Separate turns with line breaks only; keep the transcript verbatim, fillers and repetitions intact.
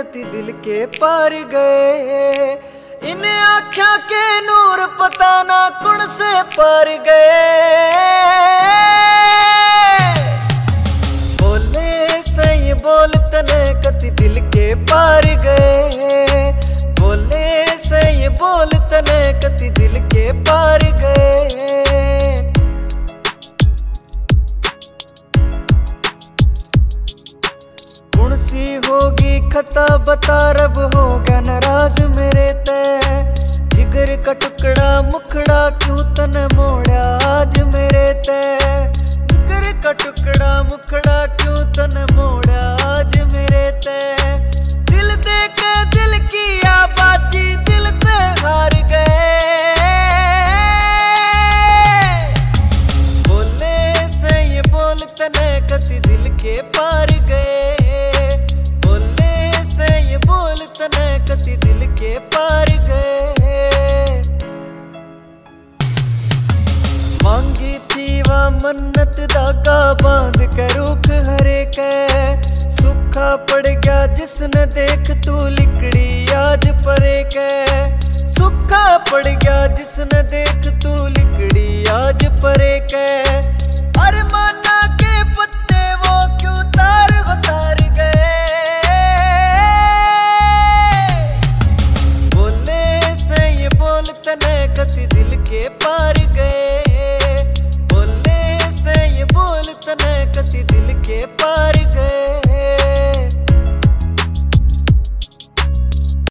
कति दिल के पार गए। इन आँखों के नूर पता ना कौन से पार गए। बोले सही बोल तने कति दिल के पार गए। बोले सही बोल तने कति दिल के पार गए। कौन सी होगी खता बता रब होगा नाराज मेरे ते। जिगर का टुकड़ा मुखड़ा क्यों तने मोड़ा आज मेरे ते। जिगर का टुकड़ा मुखड़ा क्यों तने मोड़ा आज मेरे ते। दिल दे के दिल की आबाजी दिल ते हार गए। बोले सही बोल तने कति दिल के पार गए। बोले सही बोल तने कति दिल के पार गए। मांगी थी वह मन्नत धागा बांध के रूख हरे के। सूखा पड़ गया जिसने देख तू लिकड़ी आज परे के। सूखा पड़ गया जिसने देख तू लिकड़ी आज परे के। अरमाना के पत्ते वो क्यों तार हो तार गए। बोले सही बोल तने कति दिल के पार गए। बोले सही बोल तने कति दिल के पार